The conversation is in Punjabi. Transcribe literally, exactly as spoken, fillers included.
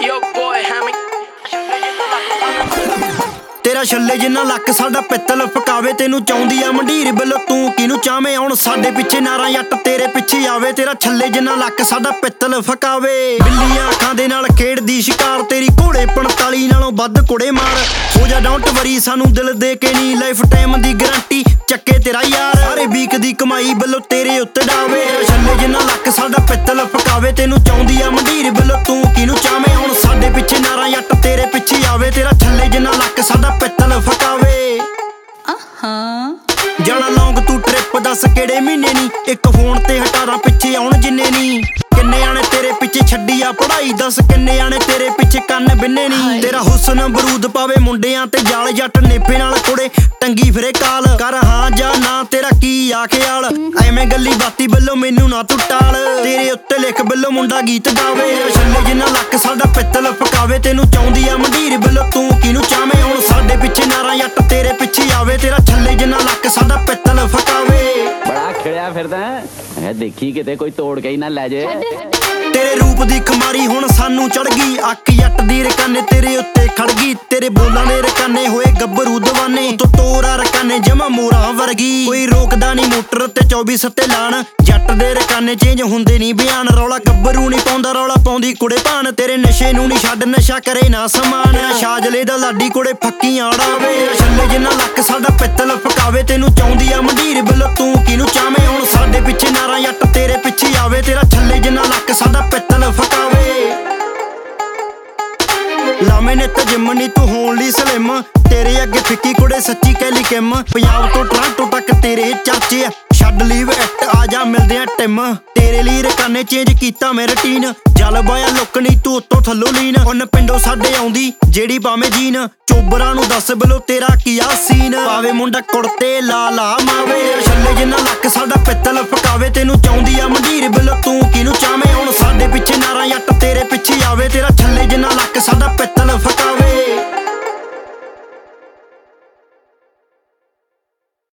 Yo boy, Hammy. ਤੇਰਾ ਛੱਲੇ ਜਿੰਨਾ ਲੱਕ ਸਾਡਾ ਪਿੱਤਲ ਫਕਾਵੇ। ਤੈਨੂੰ ਚਾਹੁੰਦੀ ਆ ਮੰਡੀਰ ਬਿੱਲ ਤੂੰ ਕਿਹਨੂੰ ਚਾਵੇਂ। ਹੁਣ ਸਾਡੇ ਪਿੱਛੇ ਨਾਰਾ ਜੱਟ ਤੇਰੇ ਪਿੱਛੇ ਆਵੇ। ਤੇਰਾ ਛੱਲੇ ਜਿੰਨਾ ਲੱਕ ਸਾਡਾ ਪਿੱਤਲ ਫਕਾਵੇ। ਬਿੱਲੀਆਂ ਅੱਖਾਂ ਦੇ ਨਾਲ ਖੇਡਦੀ ਸ਼ਿਕਾਰ ਤੇਰੀ ਘੋੜੇ ਪੰਤਾਲੀ ਨਾਲੋਂ ਵੱਧ ਕੁੜੇ ਮਾਰ। ਹੋ ਜਾ ਡੋਂਟ ਵਰੀ ਸਾਨੂੰ ਦਿਲ ਦੇ ਕੇ ਨੀ ਲਾਈਫ ਟਾਈਮ ਦੀ ਗਰੰਟੀ ਚੱਕੇ ਤੇਰਾ ਯਾਰ। ਸਾਰੇ ਵੀਕ ਦੀ ਕਮਾਈ ਬਿੱਲੋ ਤੇਰੇ ਉੱਤੇ ਡਾਵੇ। ਛੱਲੇ ਜਿੰਨਾ ਲੱਕ ਸਾਡਾ ਪਿੱਤਲ ਫਕਾਵੇ। ਤੈਨੂੰ ਚਾਹੁੰਦੀ ਆ ਮੰਡੀਰ ਬਿੱਲ ਤੂੰ ਕਿਹਨੂੰ ਚਾਵੇਂ। ਹੁਣ ਸਾਡੇ ਪਿੱਛੇ ਨਾਰਾ ਜੱਟ ਤੇਰੇ ਪਿੱਛੇ ਆਵੇ। ਤੇਰਾ ਛੱਲੇ ਜਿੰਨਾ ਲੱਕ ਸਾਡਾ ਪਿੱਤਲ ਫਕਾਵੇ। ਜਾਣਾ ਲੌਂਗ ਤੂੰ ਟ੍ਰਿਪ ਦੱਸ ਕਿਹੜੇ ਮਹੀਨੇ ਨੀ। ਇੱਕ ਫੋਨ ਤੇ ਹਟਾਰਾਂ ਪਿੱਛੇ ਆਉਣ ਜਿੰਨੇ ਨੀ। ਕਿੰਨੇ ਆਣੇ ਤੇਰੇ ਪਿੱਛੇ ਛੱਡੀ ਆ ਪੜਾਈ ਦੱਸ ਕਿੰਨੇ ਆਣੇ ਤੇਰੇ ਪਿੱਛੇ ਕੰਨ ਬਿੰਨੇ ਨੀ। ਤੇਰਾ ਹੁਸਨ ਬਰੂਦ ਪਾਵੇ ਮੁੰਡਿਆਂ ਤੇ ਜਾਲ ਜੱਟ ਨੇਪੇ ਨਾਲ ਕੁੜੇ ਟੰਗੀ ਫਿਰੇ ਕਾਲ। ਕਰ ਹਾਂ ਜਾਂ ਨਾ ਤੇਰਾ ਕੀ ਆ ਖਿਆਲ। ਐਵੇਂ ਗੱਲੀ ਬਾਤੀ ਬੱਲੋ ਮੈਨੂੰ ਨਾ ਤੂੰ ਟਾਲ। ਤੇਰੇ ਉੱਤੇ ਲਿਖ ਬੱਲੋ ਮੁੰਡਾ ਗੀਤ ਗਾਵੇ। ਛੱਲੇ ਜਿੰਨਾ ਲੱਕ ਸਾਡਾ ਪਿੱਤਲ ਫਕਾਵੇ। ਤੈਨੂੰ ਚਾਹੁੰਦੀ ਆ ਮੰਡੀਰ ਬੱਲੋ ਤੂੰ ਕਿਹਨੂੰ ਚਾਵੇਂ। ਹੁਣ ਸਾਡੇ ਪਿੱਛੇ ਨਾਰਾ ਜੱਟ ਤੇਰੇ ਪਿੱਛੇ ਆਵੇ। ਤੇਰਾ ਛੱਲੇ ਜਿੰਨਾ ਲੱਕ ਸਾਡਾ ਪਿੱਤਲ ਫਕਾਵੇ। ਬੜਾ ਖਿੜਿਆ ਫਿਰਦਾ ਹੈ ਦੇਖੀ ਕਿਤੇ ਕੋਈ ਤੋੜ ਕੇ ਹੀ ਨਾ ਲੈ ਜੇ। ਤੇਰੇ ਰੂਪ ਦੀ ਖਮਾਰੀ ਹੁਣ ਸਾਨੂੰ ਚੜ ਗਈ। ਅੱਖ ਜੱਟ ਦੀ ਰਕਾਨੇ ਤੇਰੇ ਉੱਤੇ ਖੜ ਗਈ। ਤੇਰੇ ਬੋਲਾਂ ਦੇ ਰਕਾਨੇ ਹੋਏ ਗੱਭਰੂ ਦਵਾਨੇ। ਤੋ ਤੋਰਾ ਰਕਾਨੇ ਜਮਾ ਮੋਰਾਂ ਵਰਗੀ। ਕੋਈ ਰੋਕਦਾ ਨਹੀਂ ਮੋਟਰ ਤੇ ਚੌਵੀ ਸੱਤੇ ਲਾਣ। ਜੱਟ ਦੇ ਰਕਾਨੇ ਚੇਂਜ ਹੁੰਦੇ ਨਹੀਂ ਬਿਆਨ। ਰੌਲਾ ਗੱਭਰੂ ਨਹੀਂ ਪਾਉਂਦਾ ਰੌਲਾ ਪਾਉਂਦੀ ਕੁੜੇ ਭਾਣ। ਤੇਰੇ ਨਸ਼ੇ ਨੂੰ ਨਹੀਂ ਛੱਡ ਨਸ਼ਾ ਕਰੇ ਨਾ ਸਮਾਨ। ਸ਼ਾਜਲੇ ਦਾ ਲਾਡੀ ਕੁੜੇ ਫੱਕੀਆਂ ਆੜਾਵੇ। ਛੱਲੇ ਜਿੰਨਾ ਲੱਕ ਸਾਡਾ ਪਿੱਤਲ ਫਕਾਵੇ। ਤੈਨੂੰ ਚਾਹੁੰਦੀ ਆ ਮੰਡੀਰ ਬਿੱਲ ਤੂੰ ਕਿਹਨੂੰ ਚਾਵੇਂ। ਹੁਣ ਸਾਡੇ ਪਿੱਛੇ ਨਾਰਾ ਜੱਟ ਤੇਰੇ ਪਿੱਛੇ ਆਵੇ। ਤੇਰਾ ਛੱਲੇ ਜਿੰਨਾ ਲੱਕ ਸਾਡਾ ਪਿੱਤਲ ਫਕਾਵੇ। ਲਾਵੇਂ ਨੇ ਤਾਂ ਜਿੰਮ ਨੀ ਤੂੰ ਹੋਣ ਲਈ ਸਲਿਮ। ਤੇਰੇ ਅੱਗੇ ਫਿੱਕੀ ਕੁੜੇ ਸੱਚੀ ਕਹਿਲੀ ਕਿਮ। ਪੰਜਾਬ ਤੋਂ ਟਰਾਂਟੋ ਤੱਕ ਤੇਰੇ ਚਰਚੇ ਆ। ਛੱਡ ਲੀਵ ਐਕਟ ਆ ਜਾ ਮਿਲਦੇ ਆ ਟਿਮ। ਤੇਰੇ ਲਈ ਰਕਾਨੇ ਚੇਂਜ ਕੀਤਾ ਮੈਂ ਰੁਟੀਨ। ਜਲ ਬਾਇਆ ਲੁੱਕ ਨੀ ਤੂੰ ਉੱਤੋਂ ਥੱਲੋਂ ਲੀਨ। ਹੁਣ ਪਿੰਡੋਂ ਸਾਡੇ ਆਉਂਦੀ ਜਿਹੜੀ ਪਾਵੇਂ ਜੀਨ। ਚੋਬਰਾਂ ਨੂੰ ਦੱਸ ਬਿਲੋ ਤੇਰਾ ਕੀ ਆ ਸੀਨ। ਪਾਵੇ ਮੁੰਡਾ ਕੁੜਤੇ ਲਾ ਲਾ ਮਾਵੇ। ਛੱਲੇ ਜਿੰਨਾ ਲੱਕ ਸਾਡਾ ਪਿੱਤਲ ਫਕਾਵੇ। ਤੈਨੂੰ ਚਾਹੁੰਦੀ ਆ ਮੰਡੀਰ ਬਿਲੋ ਤੂੰ ਕਿਹਨੂੰ ਚਾਵੇਂ। ਹੁਣ ਸਾਡੇ ਪਿੱਛੇ ਨਾਰਾ ਜੱਟ ਤੇਰੇ ਪਿੱਛੇ ਆਵੇ। ਤੇਰਾ ਛੱਲੇ ਜਿੰਨਾ ਲੱਕ ਸਾਡਾ ਪਿੱਤਲ ਫਕਾਵੇ।